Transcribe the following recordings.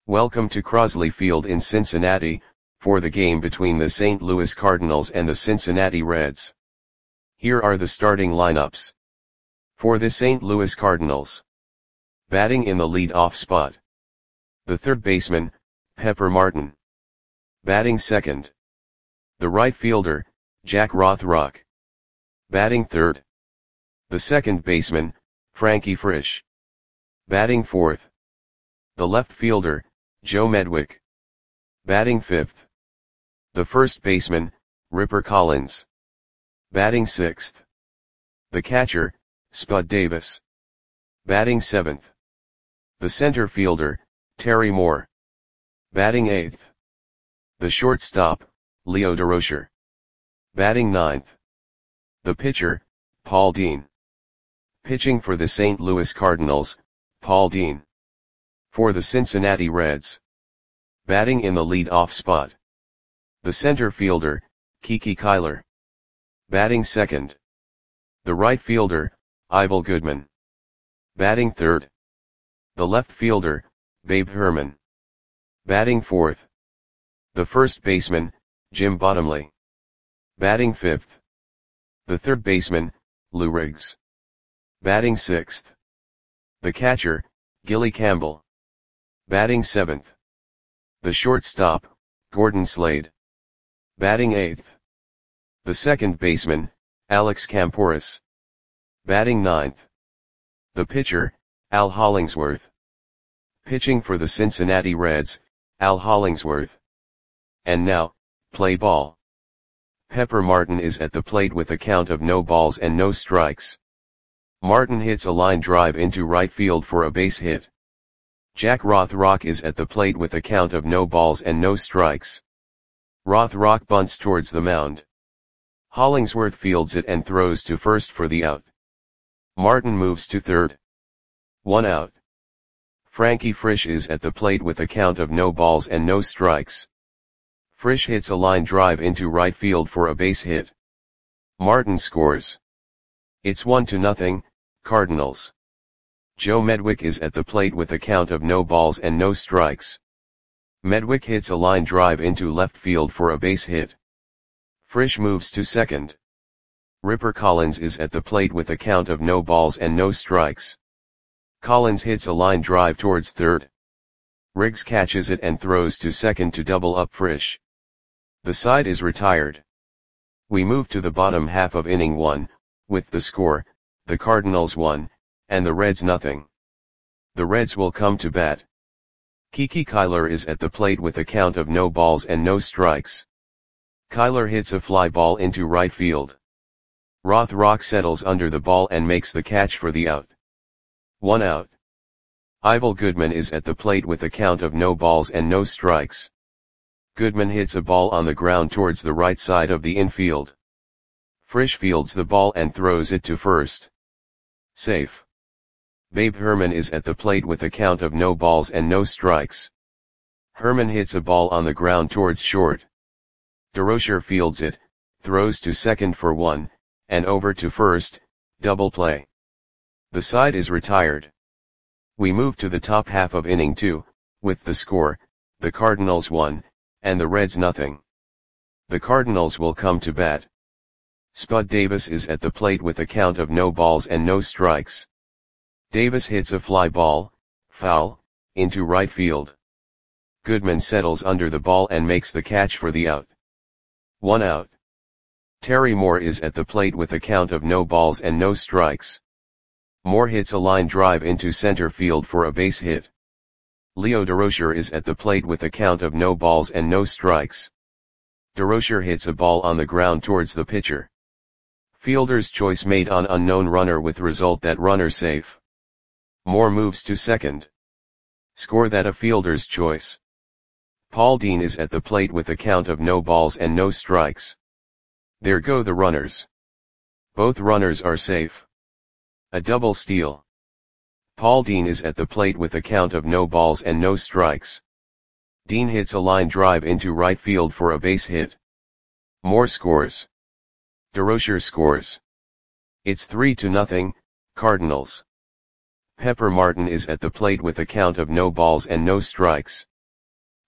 Welcome to Crosley Field in Cincinnati, for the game between the St. Louis Cardinals and the Cincinnati Reds. Here are the starting lineups. For the St. Louis Cardinals. Batting in the lead-off spot. The third baseman, Pepper Martin. Batting second. The right fielder, Jack Rothrock. Batting third. The second baseman, Frankie Frisch. Batting fourth. The left fielder, Joe Medwick. Batting fifth. The first baseman, Ripper Collins. Batting sixth. The catcher, Spud Davis. Batting seventh. The center fielder, Terry Moore. Batting eighth. The shortstop, Leo Durocher. Batting ninth. The pitcher, Paul Dean. Pitching for the St. Louis Cardinals, Paul Dean. For the Cincinnati Reds. Batting in the lead-off spot. The center fielder, Kiki Kyler. Batting second. The right fielder, Ivel Goodman. Batting third. The left fielder, Babe Herman. Batting fourth. The first baseman, Jim Bottomley. Batting fifth. The third baseman, Lou Riggs. Batting sixth. The catcher, Gilly Campbell. Batting seventh. The shortstop, Gordon Slade. Batting eighth. The second baseman, Alex Camporis. Batting ninth. The pitcher, Al Hollingsworth. Pitching for the Cincinnati Reds, Al Hollingsworth. And now, play ball. Pepper Martin is at the plate with a count of no balls and no strikes. Martin hits a line drive into right field for a base hit. Jack Rothrock is at the plate with a count of no balls and no strikes. Rothrock bunts towards the mound. Hollingsworth fields it and throws to first for the out. Martin moves to third. 1 out. Frankie Frisch is at the plate with a count of no balls and no strikes. Frisch hits a line drive into right field for a base hit. Martin scores. It's 1-0, Cardinals. Joe Medwick is at the plate with a count of no balls and no strikes. Medwick hits a line drive into left field for a base hit. Frisch moves to second. Ripper Collins is at the plate with a count of no balls and no strikes. Collins hits a line drive towards third. Riggs catches it and throws to second to double up Frisch. The side is retired. We move to the bottom half of inning 1, with the score, the Cardinals 1, and the Reds 0. The Reds will come to bat. Kiki Kyler is at the plate with a count of no balls and no strikes. Kyler hits a fly ball into right field. Rothrock settles under the ball and makes the catch for the out. 1 out. Ivel Goodman is at the plate with a count of no balls and no strikes. Goodman hits a ball on the ground towards the right side of the infield. Frisch fields the ball and throws it to first. Safe. Babe Herman is at the plate with a count of no balls and no strikes. Herman hits a ball on the ground towards short. Durocher fields it, throws to second for 1, and over to first, double play. The side is retired. We move to the top half of inning 2, with the score, the Cardinals 1, and the Reds 0. The Cardinals will come to bat. Spud Davis is at the plate with a count of no balls and no strikes. Davis hits a fly ball, foul, into right field. Goodman settles under the ball and makes the catch for the out. 1 out. Terry Moore is at the plate with a count of no balls and no strikes. Moore hits a line drive into center field for a base hit. Leo Durocher is at the plate with a count of no balls and no strikes. Durocher hits a ball on the ground towards the pitcher. Fielder's choice made on unknown runner with result that runner safe. Moore moves to second. Score that a fielder's choice. Paul Dean is at the plate with a count of no balls and no strikes. There go the runners. Both runners are safe. A double steal. Paul Dean is at the plate with a count of no balls and no strikes. Dean hits a line drive into right field for a base hit. Moore scores. Durocher scores. It's 3-0, Cardinals. Pepper Martin is at the plate with a count of no balls and no strikes.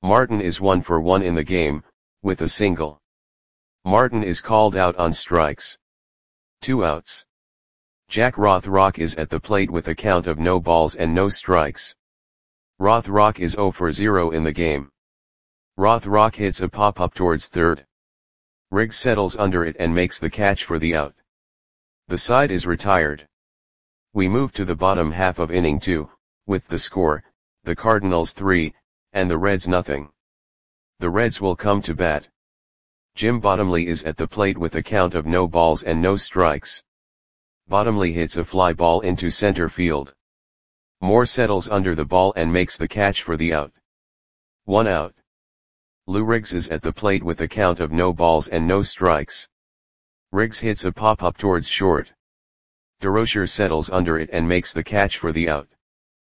Martin is 1 for 1 in the game, with a single. Martin is called out on strikes. 2 outs. Jack Rothrock is at the plate with a count of no balls and no strikes. Rothrock is 0 for 0 in the game. Rothrock hits a pop-up towards third. Riggs settles under it and makes the catch for the out. The side is retired. We move to the bottom half of inning 2, with the score, the Cardinals 3, and the Reds nothing. The Reds will come to bat. Jim Bottomley is at the plate with a count of no balls and no strikes. Bottomley hits a fly ball into center field. Moore settles under the ball and makes the catch for the out. 1 out. Lou Riggs is at the plate with a count of no balls and no strikes. Riggs hits a pop-up towards short. DeRocher settles under it and makes the catch for the out.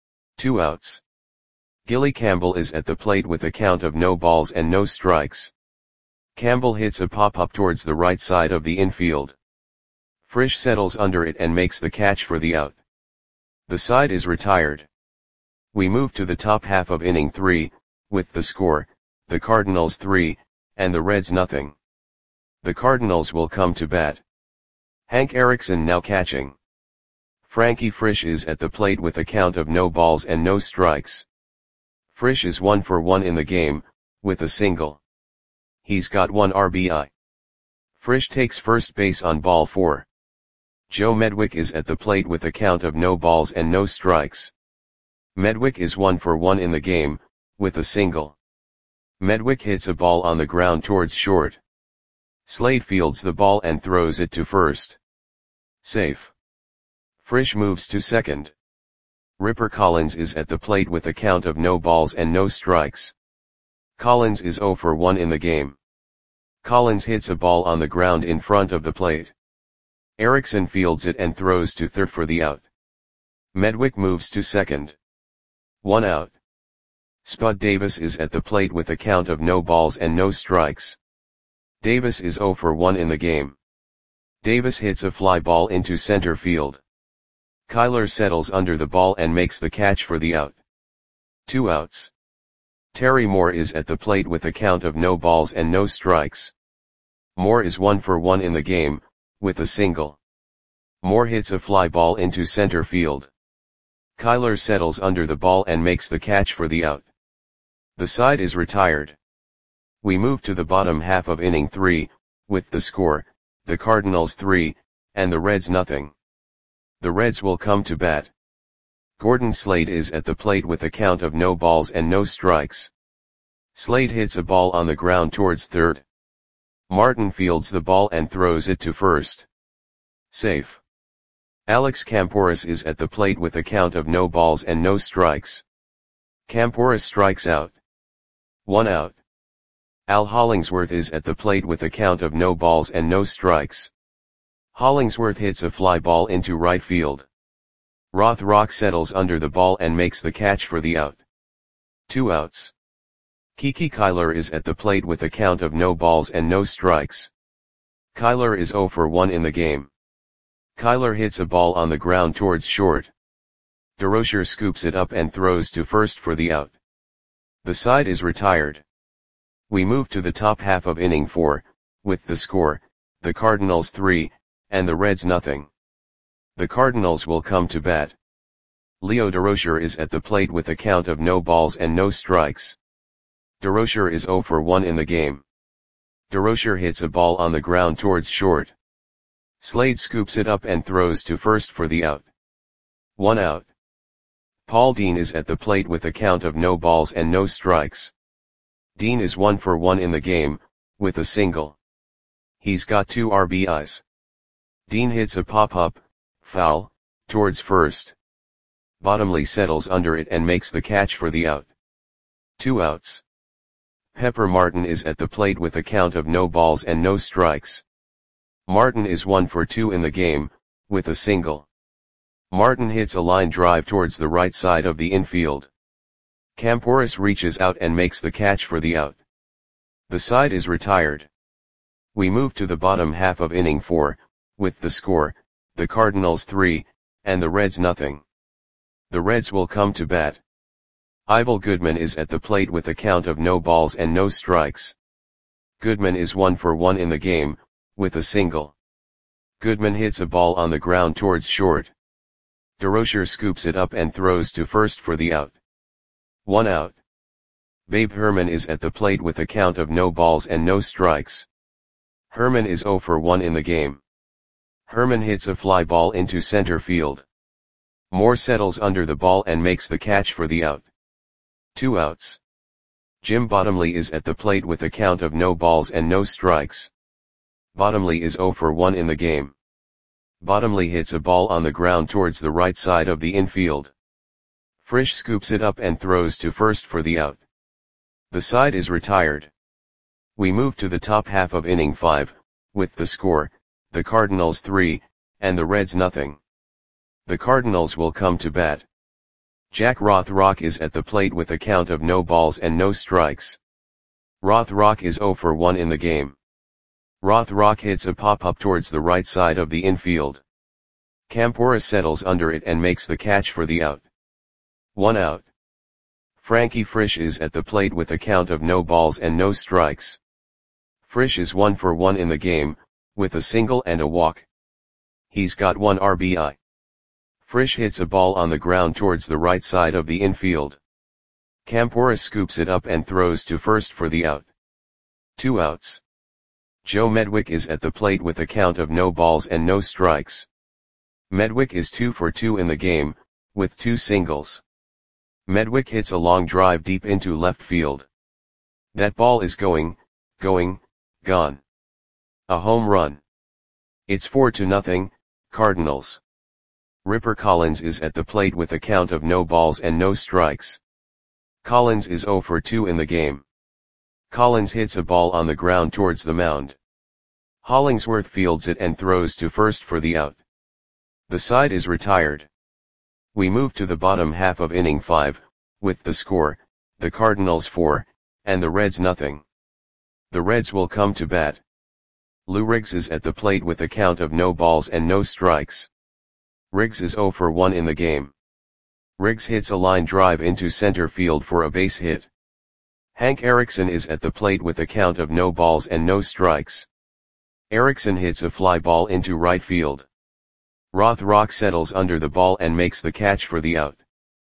2 outs. Gilly Campbell is at the plate with a count of no balls and no strikes. Campbell hits a pop-up towards the right side of the infield. Frisch settles under it and makes the catch for the out. The side is retired. We move to the top half of inning 3, with the score, the Cardinals 3, and the Reds nothing. The Cardinals will come to bat. Hank Erickson now catching. Frankie Frisch is at the plate with a count of no balls and no strikes. Frisch is 1 for 1 in the game, with a single. He's got 1 RBI. Frisch takes first base on ball 4. Joe Medwick is at the plate with a count of no balls and no strikes. Medwick is 1 for 1 in the game, with a single. Medwick hits a ball on the ground towards short. Slade fields the ball and throws it to first. Safe. Frisch moves to second. Ripper Collins is at the plate with a count of no balls and no strikes. Collins is 0 for 1 in the game. Collins hits a ball on the ground in front of the plate. Erickson fields it and throws to third for the out. Medwick moves to second. 1 out. Spud Davis is at the plate with a count of no balls and no strikes. Davis is 0 for 1 in the game. Davis hits a fly ball into center field. Kyler settles under the ball and makes the catch for the out. 2 outs. Terry Moore is at the plate with a count of no balls and no strikes. Moore is 1 for 1 in the game, with a single. Moore hits a fly ball into center field. Kyler settles under the ball and makes the catch for the out. The side is retired. We move to the bottom half of inning 3, with the score, the Cardinals 3, and the Reds nothing. The Reds will come to bat. Gordon Slade is at the plate with a count of no balls and no strikes. Slade hits a ball on the ground towards third. Martin fields the ball and throws it to first. Safe. Alex Camporis is at the plate with a count of no balls and no strikes. Camporis strikes out. 1 out. Al Hollingsworth is at the plate with a count of no balls and no strikes. Hollingsworth hits a fly ball into right field. Rothrock settles under the ball and makes the catch for the out. 2 outs. Kiki Kyler is at the plate with a count of no balls and no strikes. Kyler is 0 for 1 in the game. Kyler hits a ball on the ground towards short. DeRocher scoops it up and throws to first for the out. The side is retired. We move to the top half of inning 4, with the score, the Cardinals 3, and the Reds nothing. The Cardinals will come to bat. Leo DeRocher is at the plate with a count of no balls and no strikes. DeRocher is 0 for 1 in the game. DeRocher hits a ball on the ground towards short. Slade scoops it up and throws to first for the out. 1 out. Paul Dean is at the plate with a count of no balls and no strikes. Dean is 1 for 1 in the game, with a single. He's got 2 RBIs. Dean hits a pop-up, foul, towards first. Bottomley settles under it and makes the catch for the out. 2 outs. Pepper Martin is at the plate with a count of no balls and no strikes. Martin is 1 for 2 in the game, with a single. Martin hits a line drive towards the right side of the infield. Camporis reaches out and makes the catch for the out. The side is retired. We move to the bottom half of inning 4, with the score, the Cardinals 3, and the Reds nothing. The Reds will come to bat. Ivel Goodman is at the plate with a count of no balls and no strikes. Goodman is 1 for 1 in the game, with a single. Goodman hits a ball on the ground towards short. DeRocher scoops it up and throws to first for the out. 1 out. Babe Herman is at the plate with a count of no balls and no strikes. Herman is 0 for 1 in the game. Herman hits a fly ball into center field. Moore settles under the ball and makes the catch for the out. 2 outs. Jim Bottomley is at the plate with a count of no balls and no strikes. Bottomley is 0 for 1 in the game. Bottomley hits a ball on the ground towards the right side of the infield. Frisch scoops it up and throws to first for the out. The side is retired. We move to the top half of inning 5, with the score, the Cardinals 3, and the Reds nothing. The Cardinals will come to bat. Jack Rothrock is at the plate with a count of no balls and no strikes. Rothrock is 0 for 1 in the game. Rothrock hits a pop-up towards the right side of the infield. Campora settles under it and makes the catch for the out. 1 out. Frankie Frisch is at the plate with a count of no balls and no strikes. Frisch is 1 for 1 in the game, with a single and a walk. He's got 1 RBI. Frisch hits a ball on the ground towards the right side of the infield. Campora scoops it up and throws to first for the out. 2 outs. Joe Medwick is at the plate with a count of no balls and no strikes. Medwick is 2 for 2 in the game, with 2 singles. Medwick hits a long drive deep into left field. That ball is gone. A home run. It's 4-0, Cardinals. Ripper Collins is at the plate with a count of no balls and no strikes. Collins is 0 for 2 in the game. Collins hits a ball on the ground towards the mound. Hollingsworth fields it and throws to first for the out. The side is retired. We move to the bottom half of inning 5, with the score, the Cardinals 4, and the Reds nothing. The Reds will come to bat. Lou Riggs is at the plate with a count of no balls and no strikes. Riggs is 0 for 1 in the game. Riggs hits a line drive into center field for a base hit. Hank Erickson is at the plate with a count of no balls and no strikes. Erickson hits a fly ball into right field. Rothrock settles under the ball and makes the catch for the out.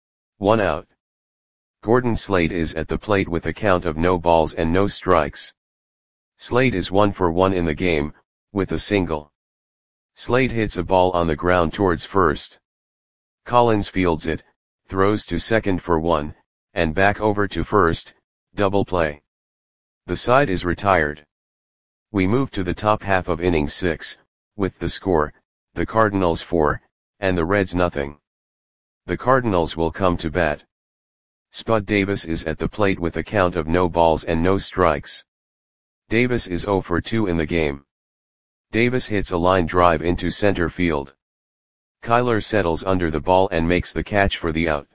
1 out. Gordon Slade is at the plate with a count of no balls and no strikes. Slade is 1 for 1 in the game, with a single. Slade hits a ball on the ground towards first. Collins fields it, throws to second for 1, and back over to first, double play. The side is retired. We move to the top half of inning 6, with the score, the Cardinals 4, and the Reds nothing. The Cardinals will come to bat. Spud Davis is at the plate with a count of no balls and no strikes. Davis is 0 for 2 in the game. Davis hits a line drive into center field. Kyler settles under the ball and makes the catch for the out.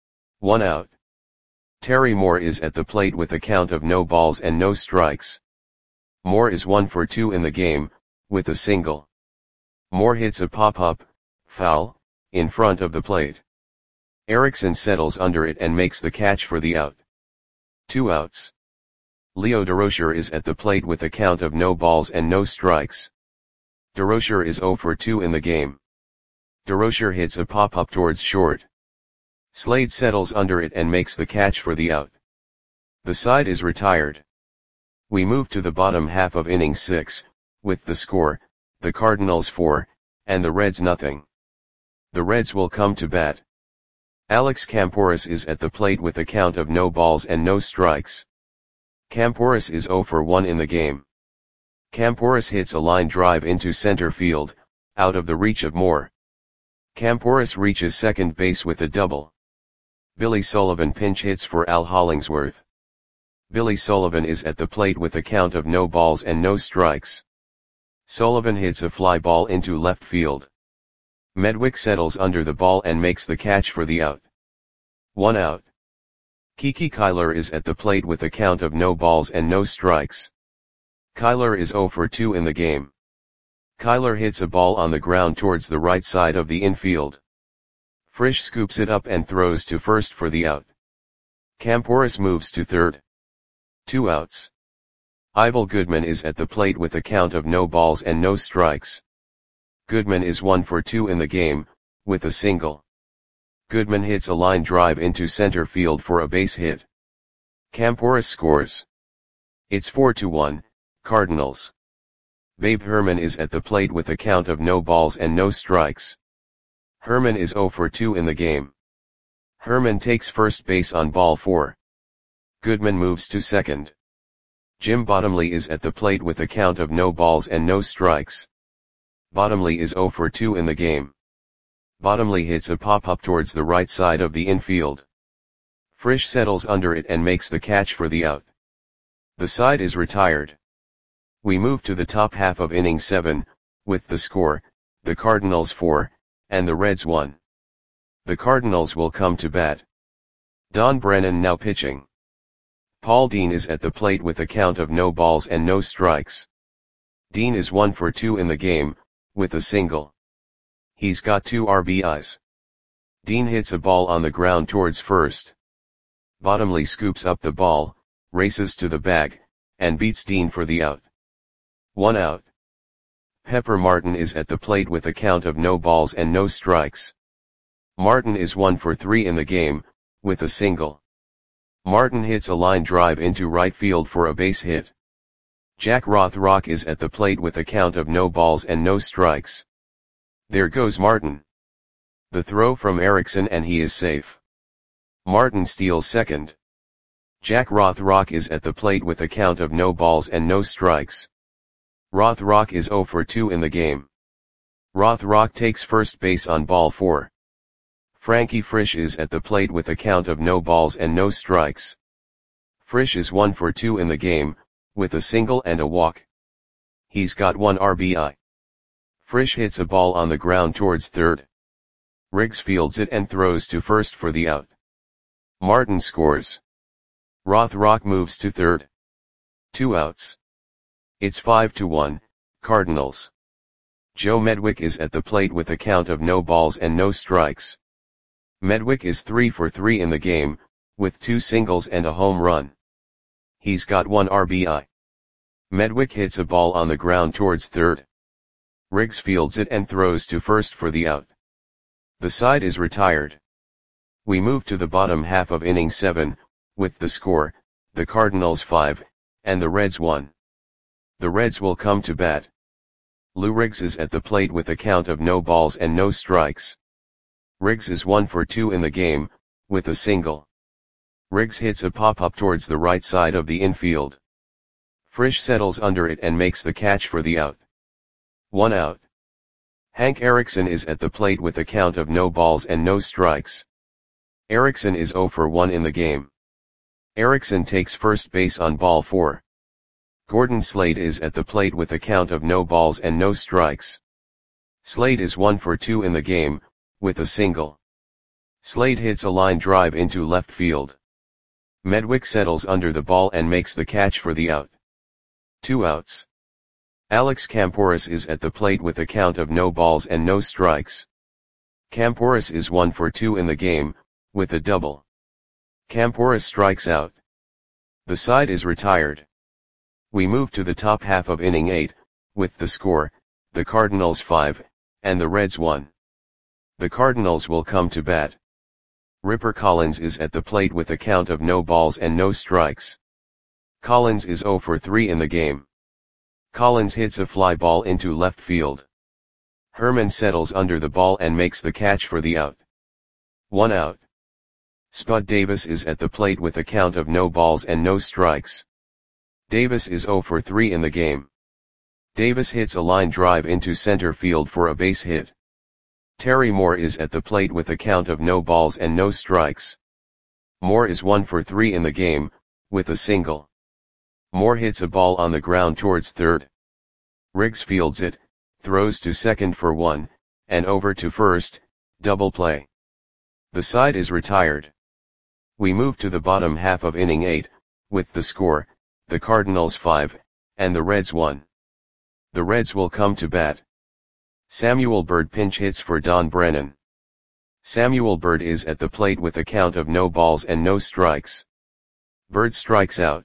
1 out. Terry Moore is at the plate with a count of no balls and no strikes. Moore is 1 for 2 in the game, with a single. Moore hits a pop-up, foul, in front of the plate. Erickson settles under it and makes the catch for the out. 2 outs. Leo DeRocher is at the plate with a count of no balls and no strikes. DeRocher is 0 for 2 in the game. DeRocher hits a pop-up towards short. Slade settles under it and makes the catch for the out. The side is retired. We move to the bottom half of inning 6, with the score, the Cardinals 4, and the Reds nothing. The Reds will come to bat. Alex Camporis is at the plate with a count of no balls and no strikes. Camporis is 0 for 1 in the game. Camporis hits a line drive into center field, out of the reach of Moore. Camporis reaches second base with a double. Billy Sullivan pinch hits for Al Hollingsworth. Billy Sullivan is at the plate with a count of no balls and no strikes. Sullivan hits a fly ball into left field. Medwick settles under the ball and makes the catch for the out. 1 out. Kiki Kyler is at the plate with a count of no balls and no strikes. Kyler is 0 for 2 in the game. Kyler hits a ball on the ground towards the right side of the infield. Frisch scoops it up and throws to first for the out. Camporus moves to third. 2 outs. Ivel Goodman is at the plate with a count of no balls and no strikes. Goodman is 1 for 2 in the game, with a single. Goodman hits a line drive into center field for a base hit. Camporus scores. It's 4-1, Cardinals. Babe Herman is at the plate with a count of no balls and no strikes. Herman is 0 for 2 in the game. Herman takes first base on ball 4. Goodman moves to second. Jim Bottomley is at the plate with a count of no balls and no strikes. Bottomley is 0 for 2 in the game. Bottomley hits a pop-up towards the right side of the infield. Frisch settles under it and makes the catch for the out. The side is retired. We move to the top half of inning 7, with the score, the Cardinals 4, and the Reds 1. The Cardinals will come to bat. Don Brennan now pitching. Paul Dean is at the plate with a count of no balls and no strikes. Dean is 1 for 2 in the game, with a single. He's got 2 RBIs. Dean hits a ball on the ground towards first. Bottomley scoops up the ball, races to the bag, and beats Dean for the out. 1 out. Pepper Martin is at the plate with a count of no balls and no strikes. Martin is 1 for 3 in the game, with a single. Martin hits a line drive into right field for a base hit. Jack Rothrock is at the plate with a count of no balls and no strikes. There goes Martin. The throw from Erickson and he is safe. Martin steals second. Jack Rothrock is at the plate with a count of no balls and no strikes. Rothrock is 0 for 2 in the game. Rothrock takes first base on ball 4. Frankie Frisch is at the plate with a count of no balls and no strikes. Frisch is 1 for 2 in the game, with a single and a walk. He's got 1 RBI. Frisch hits a ball on the ground towards third. Riggs fields it and throws to first for the out. Martin scores. Rothrock moves to third. 2 outs. It's 5-1, Cardinals. Joe Medwick is at the plate with a count of no balls and no strikes. Medwick is 3 for 3 in the game, with 2 singles and a home run. He's got 1 RBI. Medwick hits a ball on the ground towards third. Riggs fields it and throws to first for the out. The side is retired. We move to the bottom half of inning 7, with the score, the Cardinals 5, and the Reds 1. The Reds will come to bat. Lou Riggs is at the plate with a count of no balls and no strikes. Riggs is 1 for 2 in the game, with a single. Riggs hits a pop-up towards the right side of the infield. Frisch settles under it and makes the catch for the out. 1 out. Hank Erickson is at the plate with a count of no balls and no strikes. Erickson is 0 for 1 in the game. Erickson takes first base on ball 4. Gordon Slade is at the plate with a count of no balls and no strikes. Slade is 1 for 2 in the game, with a single. Slade hits a line drive into left field. Medwick settles under the ball and makes the catch for the out. 2 outs. Alex Camporus is at the plate with a count of no balls and no strikes. Camporus is 1 for 2 in the game, with a double. Camporus strikes out. The side is retired. We move to the top half of inning 8, with the score, the Cardinals 5, and the Reds 1. The Cardinals will come to bat. Ripper Collins is at the plate with a count of no balls and no strikes. Collins is 0 for 3 in the game. Collins hits a fly ball into left field. Herman settles under the ball and makes the catch for the out. 1 out. Spud Davis is at the plate with a count of no balls and no strikes. Davis is 0 for 3 in the game. Davis hits a line drive into center field for a base hit. Terry Moore is at the plate with a count of no balls and no strikes. Moore is 1 for 3 in the game, with a single. Moore hits a ball on the ground towards third. Riggs fields it, throws to second for 1, and over to first, double play. The side is retired. We move to the bottom half of inning 8, with the score, the Cardinals 5, and the Reds 1. The Reds will come to bat. Samuel Bird pinch hits for Don Brennan. Samuel Bird is at the plate with a count of no balls and no strikes. Bird strikes out.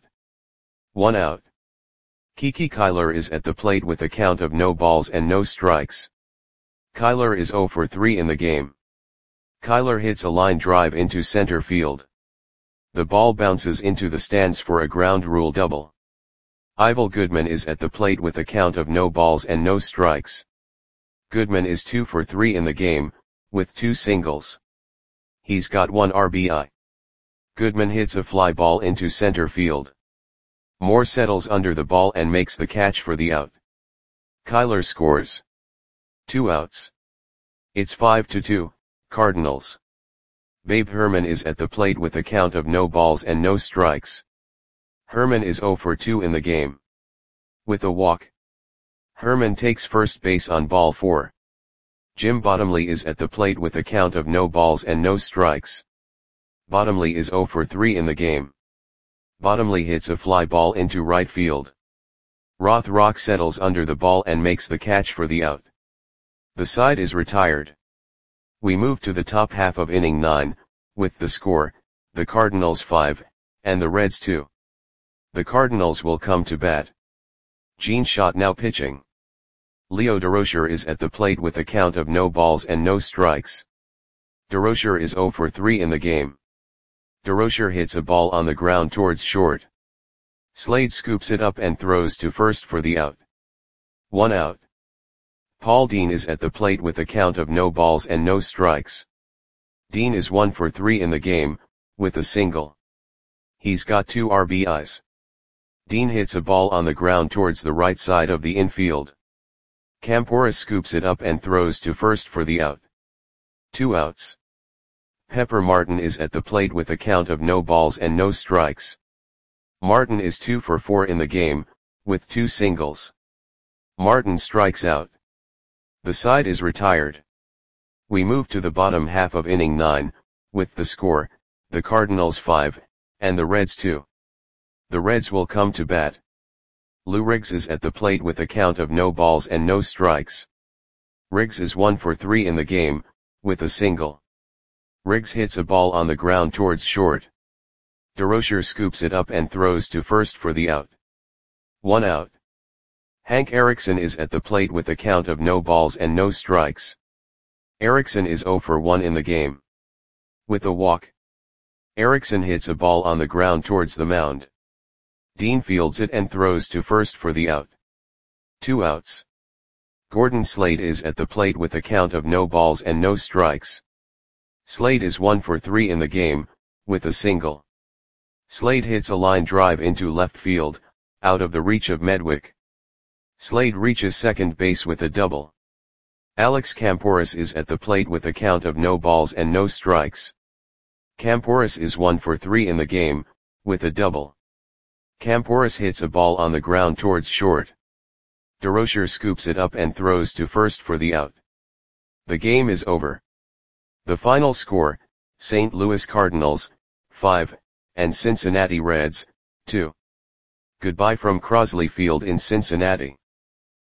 1 out. Kiki Kyler is at the plate with a count of no balls and no strikes. Kyler is 0 for 3 in the game. Kyler hits a line drive into center field. The ball bounces into the stands for a ground rule double. Ivel Goodman is at the plate with a count of no balls and no strikes. Goodman is 2 for 3 in the game, with 2 singles. He's got 1 RBI. Goodman hits a fly ball into center field. Moore settles under the ball and makes the catch for the out. Kyler scores. 2 outs. It's 5-2, Cardinals. Babe Herman is at the plate with a count of no balls and no strikes. Herman is 0 for 2 in the game. With a walk. Herman takes first base on ball 4. Jim Bottomley is at the plate with a count of no balls and no strikes. Bottomley is 0 for 3 in the game. Bottomley hits a fly ball into right field. Rothrock settles under the ball and makes the catch for the out. The side is retired. We move to the top half of inning 9, with the score, the Cardinals 5, and the Reds 2. The Cardinals will come to bat. Gene Schott now pitching. Leo Durocher is at the plate with a count of no balls and no strikes. Durocher is 0 for 3 in the game. Durocher hits a ball on the ground towards short. Slade scoops it up and throws to first for the out. 1 out. Paul Dean is at the plate with a count of no balls and no strikes. Dean is 1 for 3 in the game, with a single. He's got 2 RBIs. Dean hits a ball on the ground towards the right side of the infield. Camporis scoops it up and throws to first for the out. 2 outs. Pepper Martin is at the plate with a count of no balls and no strikes. Martin is 2 for 4 in the game, with 2 singles. Martin strikes out. The side is retired. We move to the bottom half of inning 9, with the score, the Cardinals 5, and the Reds 2. The Reds will come to bat. Lou Riggs is at the plate with a count of no balls and no strikes. Riggs is 1 for 3 in the game, with a single. Riggs hits a ball on the ground towards short. Durocher scoops it up and throws to first for the out. 1 out. Hank Erickson is at the plate with a count of no balls and no strikes. Erickson is 0 for 1 in the game. With a walk. Erickson hits a ball on the ground towards the mound. Dean fields it and throws to first for the out. 2 outs. Gordon Slade is at the plate with a count of no balls and no strikes. Slade is 1 for 3 in the game, with a single. Slade hits a line drive into left field, out of the reach of Medwick. Slade reaches second base with a double. Alex Camporis is at the plate with a count of no balls and no strikes. Camporis is 1 for 3 in the game, with a double. Camporis hits a ball on the ground towards short. Durocher scoops it up and throws to first for the out. The game is over. The final score, St. Louis Cardinals, 5, and Cincinnati Reds, 2. Goodbye from Crosley Field in Cincinnati.